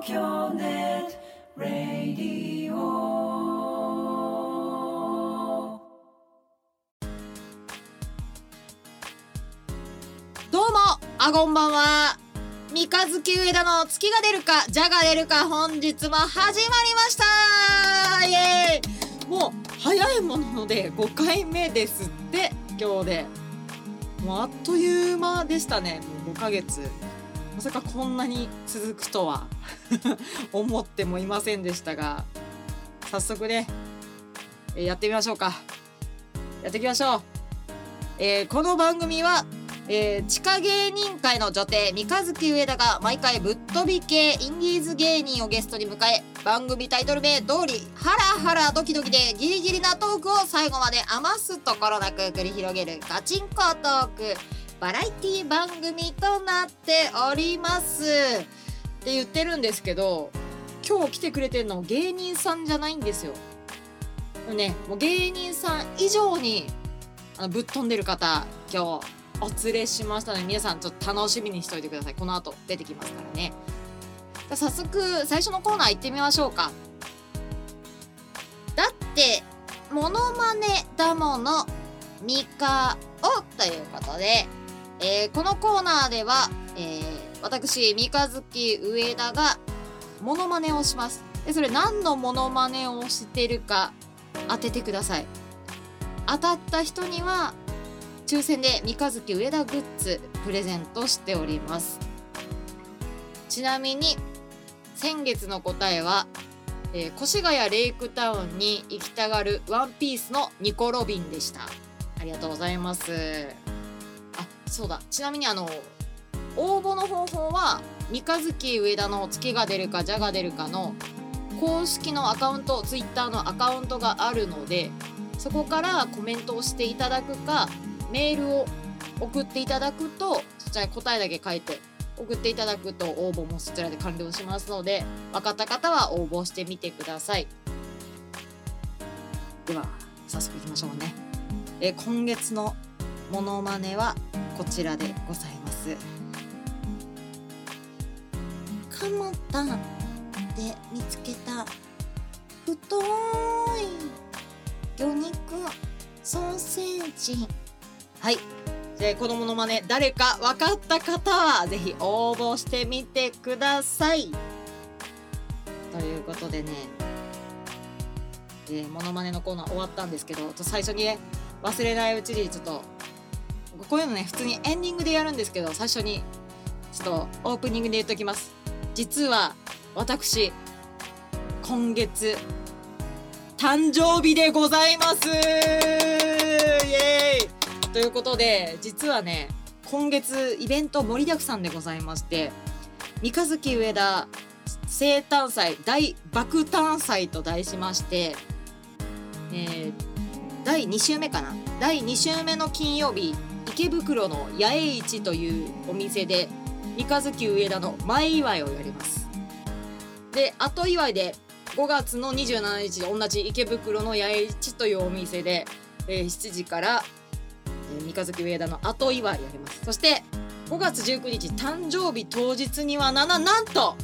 東京ネットラディオ。 どうもこんばんは。三日月上田の月が出るか蛇が出るか、本日も始まりました。イエーイ。もう早いもので5回目ですって。今日でもうあっという間でしたね。もう5ヶ月、まさかこんなに続くとは思ってもいませんでしたが、早速ね、やってみましょうか。やっていきましょう。この番組は地下芸人界の女帝三日月上田が毎回ぶっ飛び系インディーズ芸人をゲストに迎え、番組タイトル名通りハラハラドキドキでギリギリなトークを最後まで余すところなく繰り広げるガチンコトークバラエティ番組となっておりますって言ってるんですけど、今日来てくれてるの芸人さんじゃないんですよ。ね、もう芸人さん以上にぶっ飛んでる方今日お連れしましたので、皆さんちょっと楽しみにしておいてください。この後出てきますからね。早速最初のコーナー行ってみましょうか。だってモノマネだものミカオということで、このコーナーでは、私三日月上田がモノマネをします。でそれ何のモノマネをしてるか当ててください。当たった人には抽選で三日月上田グッズプレゼントしております。ちなみに先月の答えは、越谷レイクタウンに行きたがるワンピースのニコ・ロビンでした。ありがとうございます。あ、そうだ、ちなみに応募の方法は三日月上田の月が出るか蛇が出るかの公式のアカウント、ツイッターのアカウントがあるので、そこからコメントをしていただくかメールを送っていただくと、そちらに答えだけ書いて送っていただくと応募もそちらで完了しますので、分かった方は応募してみてください。では早速いきましょうね。今月のモノマネはこちらでございます。蒲田で見つけた太い魚肉ソーセージ。はい、このモノマネ誰か分かった方はぜひ応募してみてください。ということでね、モノマネのコーナー終わったんですけど、最初にね忘れないうちにちょっとこういうのね普通にエンディングでやるんですけど、最初にちょっとオープニングで言っときます。実は私今月誕生日でございます。イエーイということで、実はね今月イベント盛りだくさんでございまして、三日月上田生誕祭大爆誕祭と題しまして、第2週目かな、第2週目の金曜日、池袋の八重市というお店で三日月上田の前祝いをやります。で後祝いで5月の27日同じ池袋の八重市というお店で、7時から三日月上田の後祝いやります。そして5月19日誕生日当日にはなんと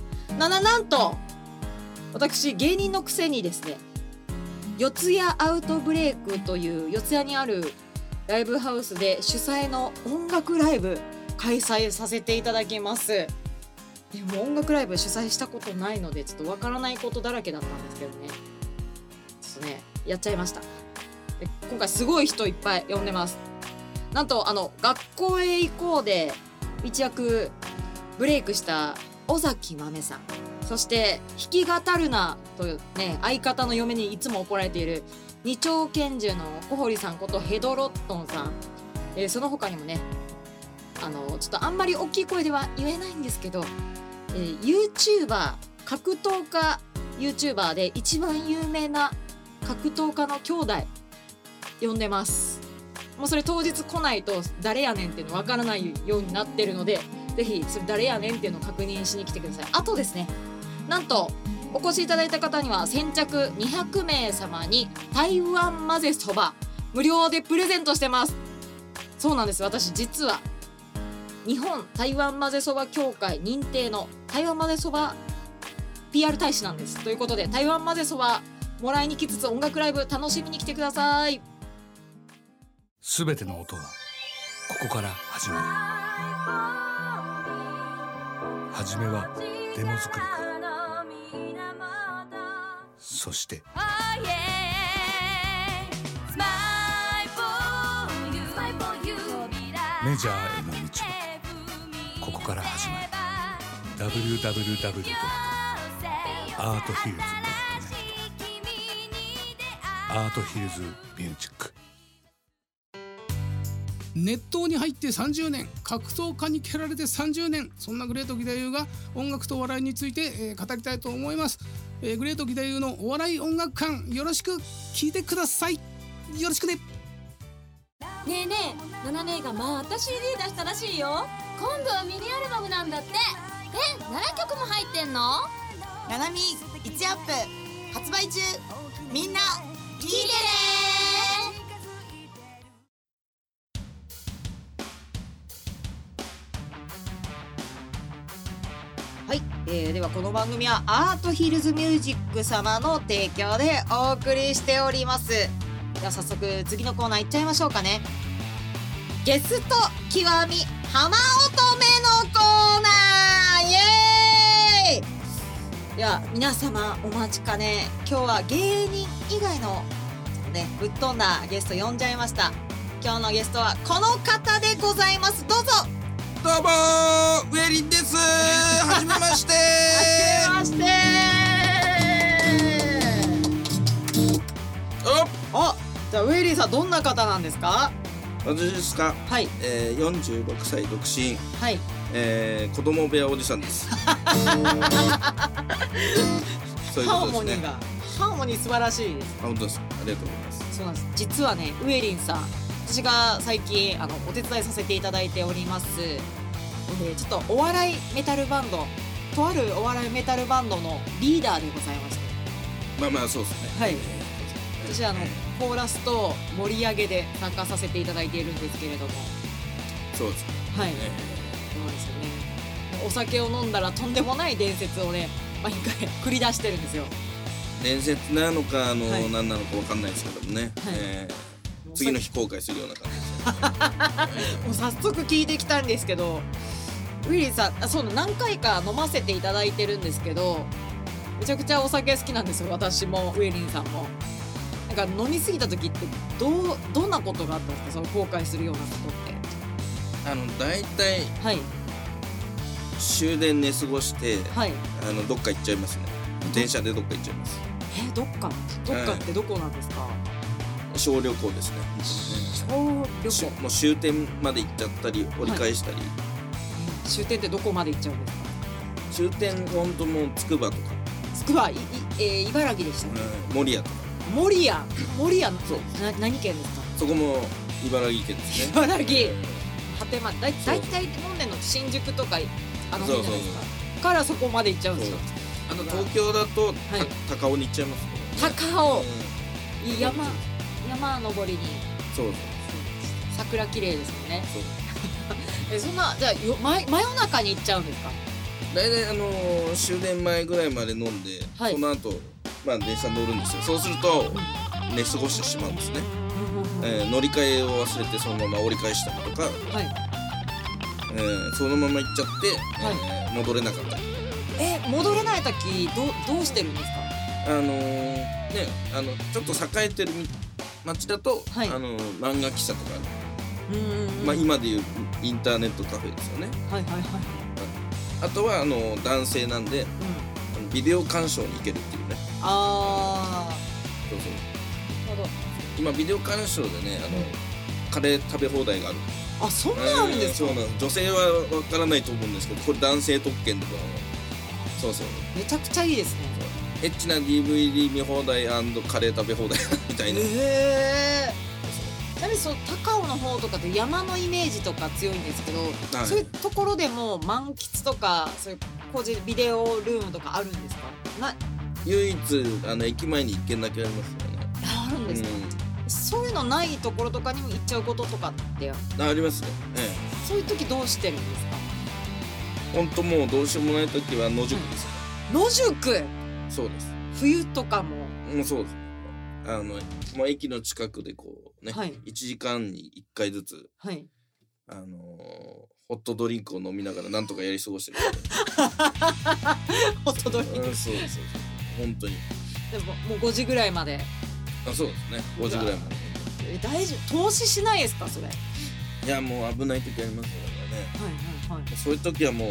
私芸人のくせにですね、四谷アウトブレイクという四谷にあるライブハウスで主催の音楽ライブ開催させていただきます。でも音楽ライブ主催したことないのでちょっとわからないことだらけだったんですけどね、ちょっとねやっちゃいました。で今回すごい人いっぱい呼んでます。なんと学校へ行こうで一躍ブレイクした尾崎豆さん、そして弾き語るなというね相方の嫁にいつも怒られている二丁拳銃の小堀さんことヘドロットンさん、その他にもねちょっとあんまり大きい声では言えないんですけど、YouTuber 格闘家 YouTuber で一番有名な格闘家の兄弟呼んでます。もうそれ当日来ないと誰やねんっていうの分からないようになってるので、ぜひそれ誰やねんっていうのを確認しに来てください。あとですね、なんとお越しいただいた方には先着200名様に台湾混ぜそば無料でプレゼントしてます。そうなんです、私実は日本台湾混ぜそば協会認定の台湾混ぜそば PR 大使なんです。ということで台湾混ぜそばもらいに来つつ音楽ライブ楽しみに来てください。 すべての音はここから始まる。はじめはデモ作りから、そしてメジャーへの道はここから始まる。 www.arthillz.net アートヒルズミュージック。 熱湯に入って30年、格闘家に蹴られて30年、そんなグレート義太夫が音楽とお笑いについて、語りたいと思います。グレート義太夫のお笑い音楽館、よろしく聞いてください。よろしくね。 ねえねえ、ナナ姉がまた CD 出したらしいよ。今度はミニアルバムなんだって。7曲も入ってんの？ ナナミ1アップ発売中。みんな聞いてね。 はい、ではこの番組はアートヒルズミュージック様の提供でお送りしております。では早速次のコーナーいっちゃいましょうかね。ゲスト極み浜乙女のコーナー、イエーイ。では皆様お待ちかね、今日は芸人以外のねぶっ飛んだゲスト呼んじゃいました。今日のゲストはこの方でございます。どうぞ。 どうもー、ウェリンです。はじめまして。 はじめまして。あ、じゃあウェリーさんどんな方なんですか？ 私ですか。 はい。 46歳独身。 はい。 子供部屋おじさんです。そういうことですね。 ハーモニー素晴らしいです。 本当です。ありがとうございます。 そうなんです。実はね、ウェリンさん、私が最近お手伝いさせていただいております。ちょっとお笑いメタルバンド、とあるお笑いメタルバンドのリーダーでございまして。 まあまあそうですね。 はい。私コーラスと盛り上げで参加させていただいているんですけれども。 そうです。 はい。そうですよね。お酒を飲んだらとんでもない伝説をね、毎回繰り出してるんですよ。 伝説なのか何なのかわかんないですけどもね。 はい次の日後悔するような感じです。 もう早速聞いてきたんですけど、ウィリーさん、何回か飲ませていただいてるんですけど、めちゃくちゃお酒好きなんですよ。私もウィリーさんも。なんか飲みすぎた時ってどんなことがあったんですか？その後悔するようなことって。 だいたいはい終電寝過ごして、 はい、 どっか行っちゃいますね。電車でどっか行っちゃいます。 どっかってどこなんですか？ 小旅行ですね。 小旅行。 もう終点まで行っちゃったり折り返したり、はい、 終点ってどこまで行っちゃうんですか？ 終点本当もうつくばとか。 つくば、茨城でしたね。 守谷とか。 守谷そう何県ですか？ そこも茨城県ですね。 茨城果てまでだいたい飲んでんの新宿とか辺じゃないですか？からそこまで行っちゃうんですよ。 東京だと、高尾に行っちゃいます、ね、 高尾、山登りに。 そう桜綺麗ですよね。 そうそんなじゃあ真夜中に行っちゃうんですか？ だいたい終電前ぐらいまで飲んで、 はい、 その後電車乗るんですよ。そうすると寝過ごしてしまうんですね。乗り換えを忘れてそのまま折り返したりとか、はい、そのまま行っちゃって、はい、戻れなかったり。 戻れない時どうしてるんですか？ ちょっと栄えてる町だと、はい、漫画喫茶とか今でいうインターネットカフェですよね。はいはいはい。あとは男性なんで、ビデオ鑑賞に行けるっていうね。そうそう。今ビデオ鑑賞でねカレー食べ放題がある。 あ、そんなあるんですか？ そうなんです。女性はわからないと思うんですけど、これ男性特権とか。そうめちゃくちゃいいですね。 エッチな DVD 見放題&カレー食べ放題みたいな。ちなみに高尾の方とかって山のイメージとか強いんですけど、はい、そういうところでも満喫とかそういう個人ビデオルームとかあるんですか？ 唯一駅前に1軒だけありますよね。 あるんですか？そういうのないところとかにも行っちゃうこととかってありますね。 そういう時どうしてるんですか？ 本当もうどうしようもない時は野宿です。 野宿。 そうです。 冬とかも。 そうです。もう駅の近くでこうね、 はい、 1時間に1回ずつ、 はい、 ホットドリンクを飲みながらなんとかやり過ごしてる。 ホットドリンク。 そうです。本当に。 でももう5時ぐらいまで。 そうですね。5時ぐらいまで。 大丈夫？投資しないですかそれ？ いやもう危ない時ありますからね。はい。そういう時はもう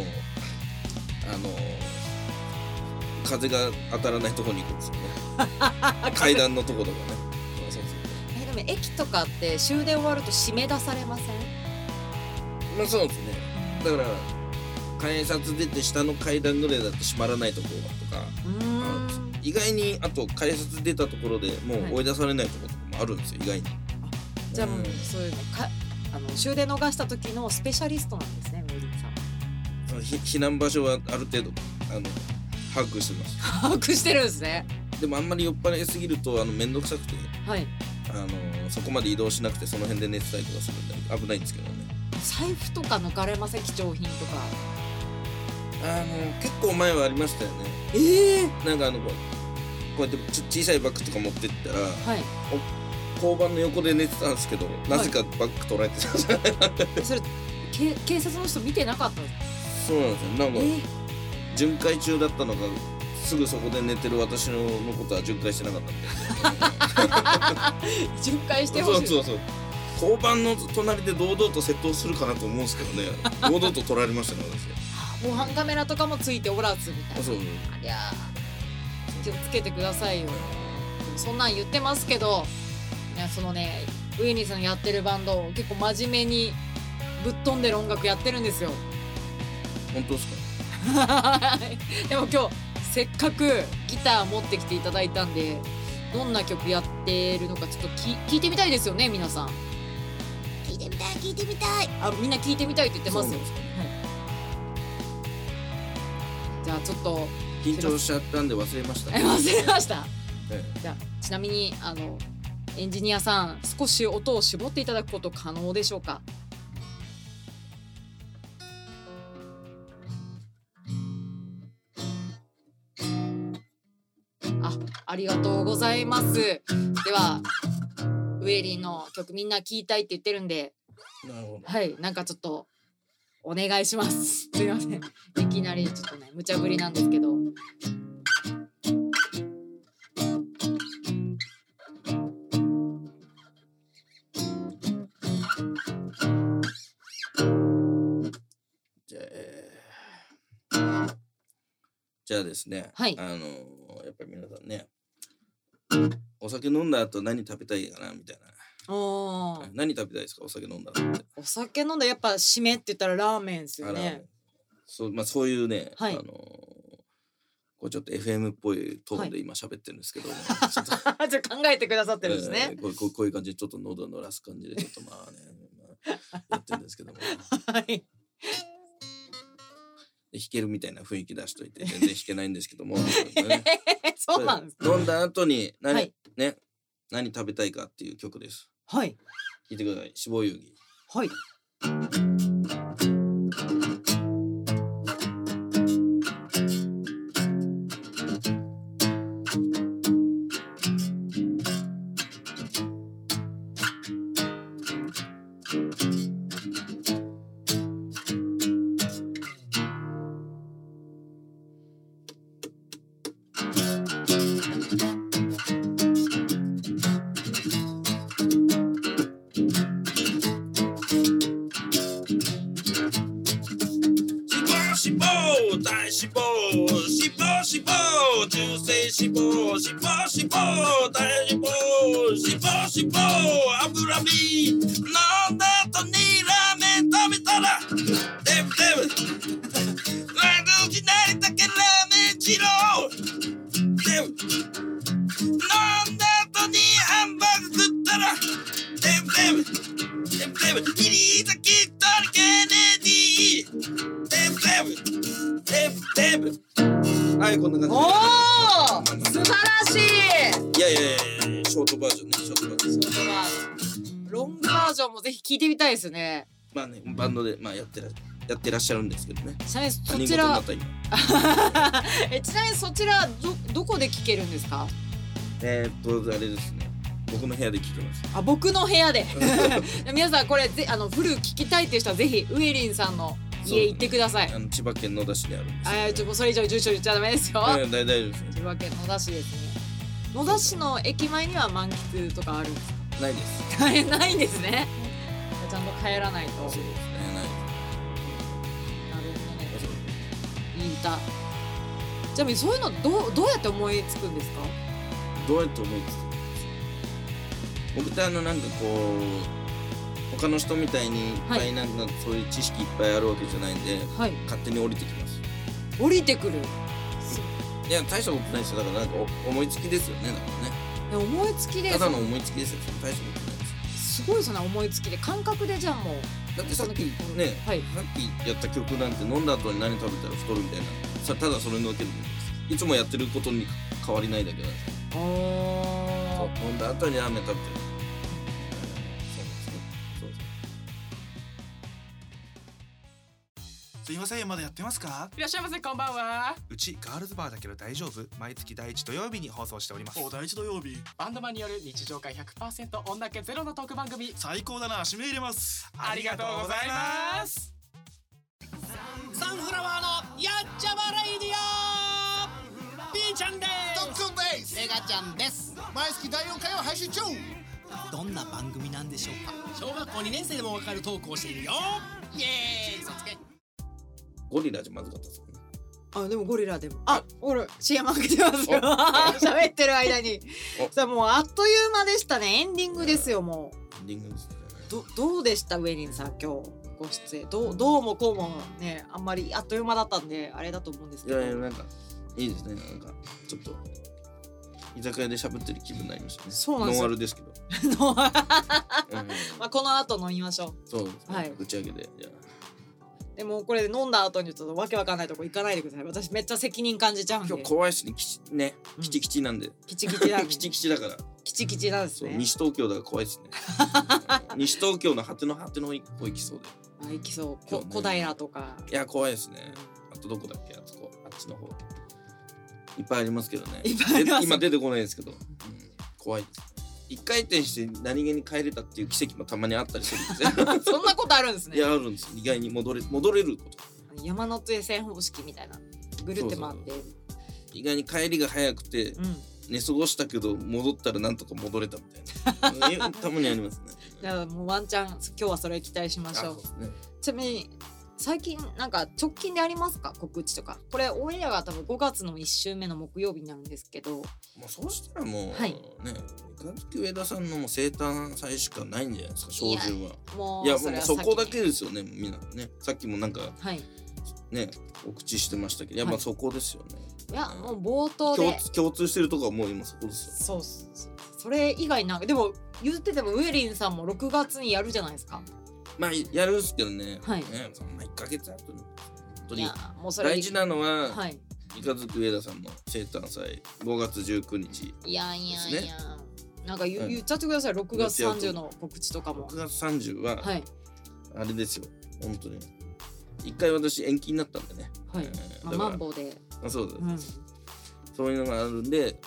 風が当たらないところに行くんですよね。階段のところとかね。 でも駅とかって終電終わると締め出されません？ そうですね。だから改札出て下の階段ぐらいだと閉まらないところとか意外に、あと改札出たところでもう追い出されないところとかもあるんですよ、意外に。 じゃあもうそういうの終電逃した時のスペシャリストなんですね、メイリンさん。 避難場所はある程度把握してます。 把握してるんですね。 でもあんまり酔っ払いすぎると面倒くさくて、 はい、 そこまで移動しなくてその辺で寝てたりとかするんで危ないんですけどね。 財布とか抜かれません？貴重品とか。 結構前はありましたよね。なんかこうやって小さいバッグとか持ってったら、はい、交番の横で寝てたんですけど、なぜかバッグ取られてたんじゃないそれ警察の人見てなかったんですか？ そうなんですよ。なんか、巡回中だったのがすぐそこで寝てる私のことは巡回してなかったんで巡回してほしい。 そう交番の隣で堂々と窃盗するかなと思うんですけどね堂々と取られましたね私。防犯カメラとかもついておらずみたいな。 そう。 ありゃ気をつけてくださいよ。そんなん言ってますけど、いやそのねウエニーさんやってるバンド結構真面目にぶっ飛んでる音楽やってるんですよ。 本当ですか？ でも今日せっかくギター持ってきていただいたんで、どんな曲やってるのかちょっと聞いてみたいですよね、皆さん。 聞いてみたい。 みんな聞いてみたいって言ってますよ。じゃあちょっと緊張しちゃったんで忘れました。 忘れました。じゃあちなみにエンジニアさん、少し音を絞っていただくこと可能でしょうか？ありがとうございます。ではウエリーの曲みんな聴いたいって言ってるんで、 なるほど。 はい、なんかちょっとお願いします。すいません、いきなりちょっとね無茶ぶりなんですけど。 じゃあですね、 はい、 やっぱり皆さんね、お酒飲んだ後何食べたいかなみたいな。何食べたいですか？お酒飲んだ後って。 お酒飲んだやっぱ締めって言ったらラーメンですよね。 そういうね、 はい、 こうちょっと FM っぽいトーンで今喋ってるんですけど、 ちょっと考えてくださってるんですね。 こういう感じでちょっと喉を鳴らす感じでちょっとやってるんですけども、 はい、 弾けるみたいな雰囲気出しといて全然弾けないんですけども、 そうなんですか。 飲んだ後に何食べたいかっていう曲です。 はい、 聞いてください。死亡遊戯。 はい。 油身飲んだ後にラーメン食べたらデブ悪気なりだけラーメン二郎デブ飲んだ後にハンバーグ食ったらデブギリザキットリケネディデブはい、こんな感じで。 おー、素晴らしい。 いやショートバージョンね。ショートバージョン。 ロングバージョンもぜひ聞いてみたいですね。 まあね、バンドでやってやってらっしゃるんですけどね。 ちなみにそ他人ちら事になった今ちなみにそちらどこで聞けるんですか？ あれですね、僕の部屋で聞けます。 あ、僕の部屋で皆さんこれフル聞きたいっていう人はぜひウエリンさんの家行ってください。 千葉県野田市にあるんですよ、ね。 それ以上住所言っちゃダメですよ。 大丈夫ですね。 千葉県野田市ですね。野田市の駅前には満喫とかあるんですか？ ないです。 ないんですね。ちゃんと帰らないと。 そうですね、ないです。 なるほどね。いい歌。ちなみにそういうのどうやって思いつくんですか？ どうやって思いつく？僕ってなんかこう他の人みたいにいっぱいなんかそういう知識いっぱいあるわけじゃないんで、 はい、 勝手に降りてきます。 降りてくる。 いや大したことないですよ。だからなんか思いつきですよね。だからね。 思いつきです。 ただの思いつきですよ。大したことないです。 すごいですね、思いつきで感覚で。じゃあもうだってさっきね、 はい、 さっきやった曲なんて飲んだ後に何食べたら太るみたいなただそれのけるんです。いつもやってることに変わりないだけなんですよ。飲んだ後にラーメン食べてる。 すいません、まだやってますか？ いらっしゃいませ、こんばんは。 うちガールズバーだけど大丈夫？毎月第1土曜日に放送しております。 第1土曜日、バンドマンによる日常会 100% 女気ゼロのトーク番組。 最高だな、指名入れます。 ありがとうございます。 サンフラワーのやっちゃまレイディオ、ピーちゃんです。 トッツンです。 エガちゃんです。 毎月第4回を配信中。 どんな番組なんでしょうか？小学校2年生でもわかるトークをしているよ。イエーイ、嘘つけ。 ゴリラじゃまずかったですよね。 でもゴリラでも俺 CM 開けてますよ喋ってる間にさあもうあっという間でしたね。エンディングですよ。もうエンディングですね。 どうでした？ウェリンさん今日ご出演どうもこうもね、あんまりあっという間だったんであれだと思うんですけど。 いやなんかいいですね。なんかちょっと居酒屋で喋ってる気分になりましたね。 そうなんですよ。 ノンアルですけどまあこの後飲みましょう。 そうですね、 はい、 打ち上げで。 でもこれ飲んだ後にちょっとわけわかんないとこ行かないでください。私めっちゃ責任感じちゃうんで。 今日怖いしね、キチキチなんで。 キチキチなんで。 キチキチだから。 キチキチなんですね。 西東京だから怖いですね。西東京の果ての果ての一個行きそうで。 行きそう。小平とか。 いや怖いですね。あとどこだっけ？あっちの方。いっぱいありますけどね。今出てこないですけど、怖いです。一回転して何気に帰れたっていう奇跡もたまにあったりするんですね。 そんなことあるんですね。 いやあるんです。意外に戻れること。 山手線方式みたいなぐるって回って。 意外に帰りが早くて、寝過ごしたけど戻ったらなんとか戻れたみたいな。たまにありますね。 じゃあもうワンチャン今日はそれ期待しましょう。ちなみに最近なんか直近でありますか？告知とか。これオンエアが多分5月の1週目の木曜日になるんですけど、もうそうしたらもう、ね、三日月上田さんのも生誕祭しかないんじゃないですか、照準は。もうそこだけですよね、みんなね。さっきもなんか、ね、お口してましたけど、やっぱそこですよね。 いや、もう冒頭で共通してるとこはもう今そこですよ。 それ以外なんかでも言っててもウエリンさんも6月にやるじゃないですか。 まあやるんですけどね。そんな1ヶ月後に本当に大事なのは三日月上田さんの生誕祭5月19日。 いやなんか言っちゃってください。6月30の告知とかも。 6月30はあれですよ、本当に一回私延期になったんでね。 マンボウで。 そうです。そういうのがあるんで、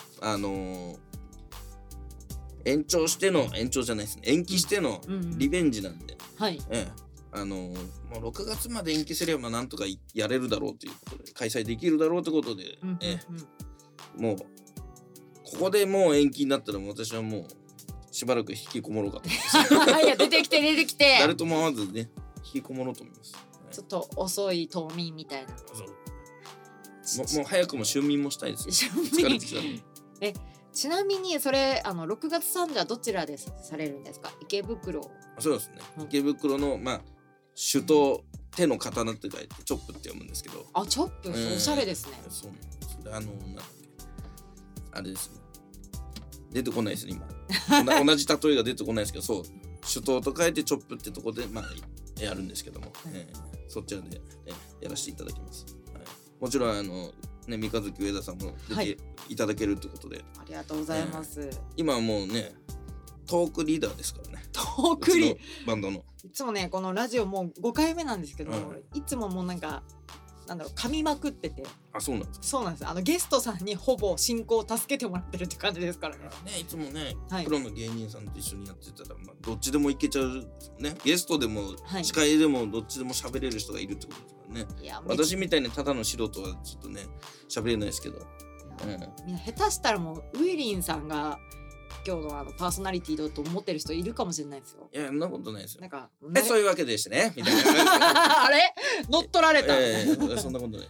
延長じゃないですね。延期してのリベンジなんで。もう6月まで延期すればなんとかやれるだろうということで、開催できるだろうということで、もうここでもう延期になったら私はもうしばらく引きこもろうかと思います。 いや出てきて誰とも会わずね引きこもろうと思います。 ちょっと遅い冬眠みたいな。 もう早くも春眠もしたいです。疲れてきたんで。 ちなみにそれ6月30はどちらでされるんですか？池袋。 そうですね。池袋の手刀、手の刀って書いてチョップって読むんですけど。 チョップ、おしゃれですね。 そうなんです。なんだっけ、あれですね。出てこないですね今。同じ例えが出てこないですけど、そう手刀と書いてチョップってとこでやるんですけども、そちらでやらせていただきます。もちろん三日月上田さんも出ていただけるということで、 ありがとうございます。 今はもうねトークリーダーですからね。 トークリーバンドの。 いつもねこのラジオもう5回目なんですけど、いつももうなんか噛みまくってて。 あ、そうなんですか。 そうなんです。ゲストさんにほぼ進行を助けてもらってるって感じですからね。 いつもね、プロの芸人さんと一緒にやってたら、どっちでもいけちゃうね。ゲストでも司会でもどっちでも喋れる人がいるってことですからね。私みたいにただの素人はちょっとね喋れないですけど。 みんな下手したらもうウィリンさんが今日のパーソナリティだと思ってる人いるかもしれないですよ。 いや、そんなことないですよ。 なんかそういうわけでしてねみたいな。 あれ乗っ取られた。 そんなことないです。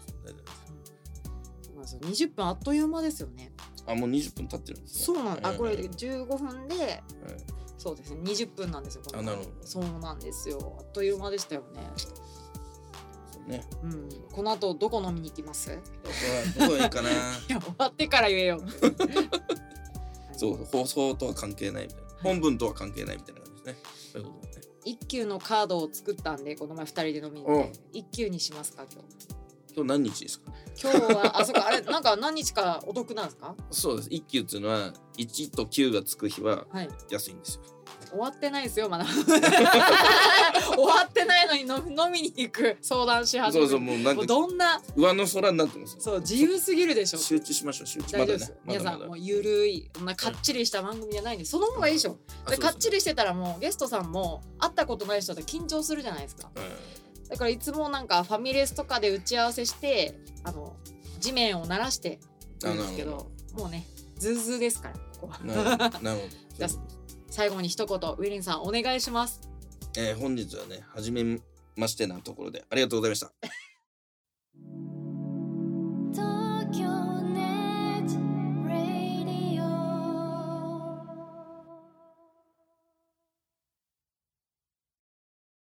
20分あっという間ですよね。 あ、もう20分経ってるんですね。 そうなんこれ15分で、そうですね20分なんですよ。 あ、なるほど。 そうなんですよ。あっという間でしたよね。 ね。 この後どこ飲みに行きます？ どこがいいかな。いや、終わってから言えよ。 そう、放送とは関係ないみたいな。本文とは関係ないみたいな感じですね。そういうことね。 一級のカードを作ったんで、この前2人で飲みに行って、一級にしますか今日。 今日何日ですか？ 今日はそうか、あれなんか何日かお得なんですか？ そうです。一級っていうのは1と9がつく日は安いんですよ。 終わってないですよまだ。終わってないのに飲みに行く相談し始める。 そうもうなんかどんな上の空になってます。 そう自由すぎるでしょ。 集中しましょう。集中。 大丈夫です。皆さんもうゆるいこんなかっちりした番組じゃないんで、その方がいいでしょ。かっちりしてたらもうゲストさんも会ったことない人で緊張するじゃないですか。だからいつもなんかファミレスとかで打ち合わせして地面を鳴らしてるんですけど、もうねズーズーですからここは。 なるほど。 じゃあ最後に一言ウィリンさんお願いします。 本日はね初めましてなところでありがとうございました。